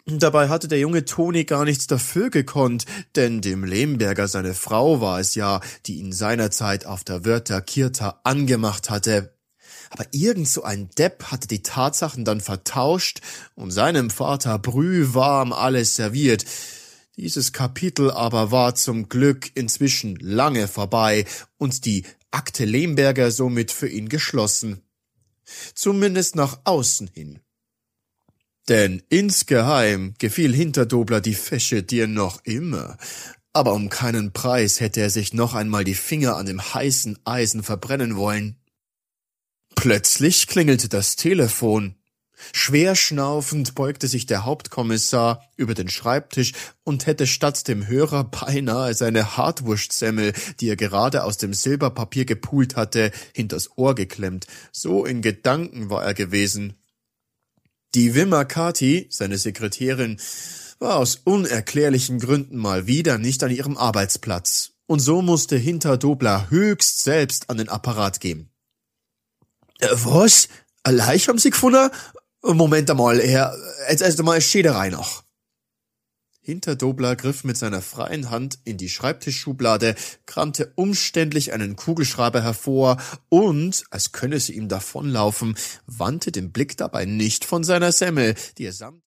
Dabei hatte der junge Toni gar nichts dafür gekonnt, denn dem Lemberger seine Frau war es ja, die ihn seinerzeit auf der Wörther Kirta angemacht hatte. Aber irgend so ein Depp hatte die Tatsachen dann vertauscht und seinem Vater brühwarm alles serviert. Dieses Kapitel aber war zum Glück inzwischen lange vorbei und die Akte Lemberger somit für ihn geschlossen. Zumindest nach außen hin. Denn insgeheim gefiel Hinterdobler die Fesche dir noch immer. Aber um keinen Preis hätte er sich noch einmal die Finger an dem heißen Eisen verbrennen wollen. Plötzlich klingelte das Telefon. Schwer schnaufend beugte sich der Hauptkommissar über den Schreibtisch und hätte statt dem Hörer beinahe seine Hartwurstsemmel, die er gerade aus dem Silberpapier gepult hatte, hinters Ohr geklemmt. So in Gedanken war er gewesen. Die Wimmer Kati, seine Sekretärin, war aus unerklärlichen Gründen mal wieder nicht an ihrem Arbeitsplatz. Und so musste Hinterdobler höchst selbst an den Apparat gehen. Was? Allein haben Sie gefunden? Moment einmal, Herr, jetzt erst einmal Schäderei noch. Hinterdobler griff mit seiner freien Hand in die Schreibtischschublade, kramte umständlich einen Kugelschreiber hervor und, als könne sie ihm davonlaufen, wandte den Blick dabei nicht von seiner Semmel, die er samt